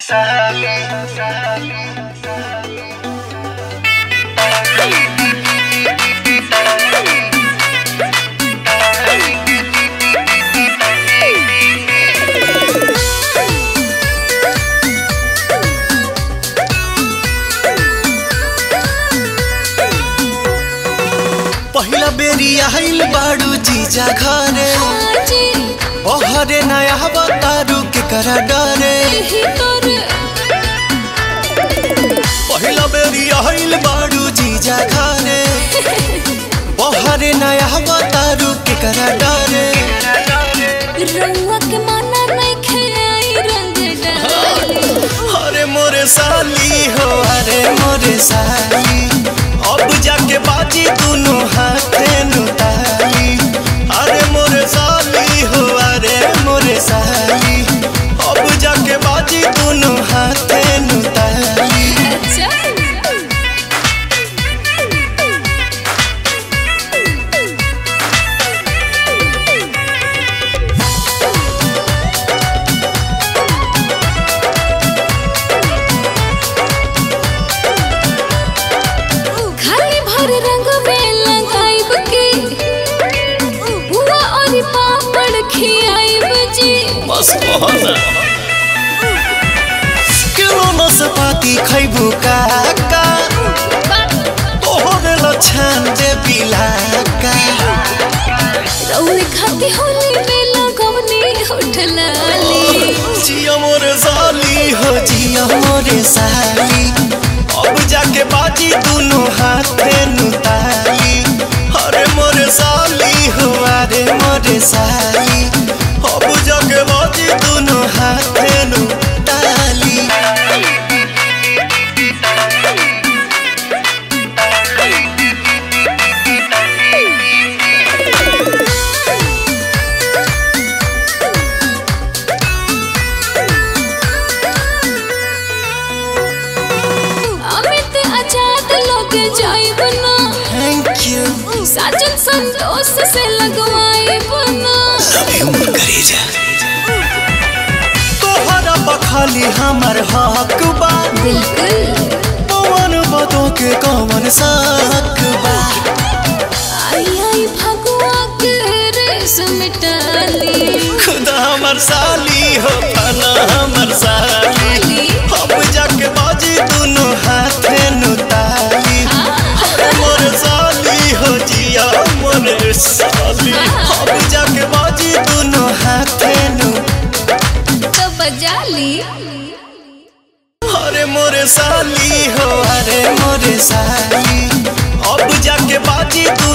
पहिला बेरी आइल बाड़ू जीजा घरे ओहरे नया बतारू के करा डरे पहिला बेरी आइल बाड़ू जीजा घरे ओहरे नया बतारू के करा डरे रंगवा के माना नहीं खेई रंग डाली अरे मोरे साली हो अरे मोरे साली अब जाके बाजी दोनों हाथे नुताली अरे मोरे साली हो अरे मोरे साली अब जाके बाजी दोनों हाथे नुताली किलो नसपाती खैबू काका तोहरे लछन दे बिलाका रौली खाती होली में लगवनी उठलाली जिया मोरे साली हो जिया मोरे साली अब जाके बाजी दोनों हाथे नुताली अरे मोरे साली हो अरे मोरे साली अब जाके बाजी दोनों हाथे नुताली अमित आजाद लोग जाइब ना थैंक यू साजन संतोष से लगवाइब ना सभी उम्र करे जा तोहरा बखाली हमर हक बा बिल्कुल पवन बदो के कौन साक बा आई आई भगवा के रेस मिटाली खुदा हमर साली हो फना हमर साली अब जाके बाजी दोनों हाथे नुताली अरे मोरे साली हो जिया मोरे साली अब जाके बाजी दोनों हाथे नु तो बजाली अरे मोरे साली हो अरे मोरे साली अब जाके बाजी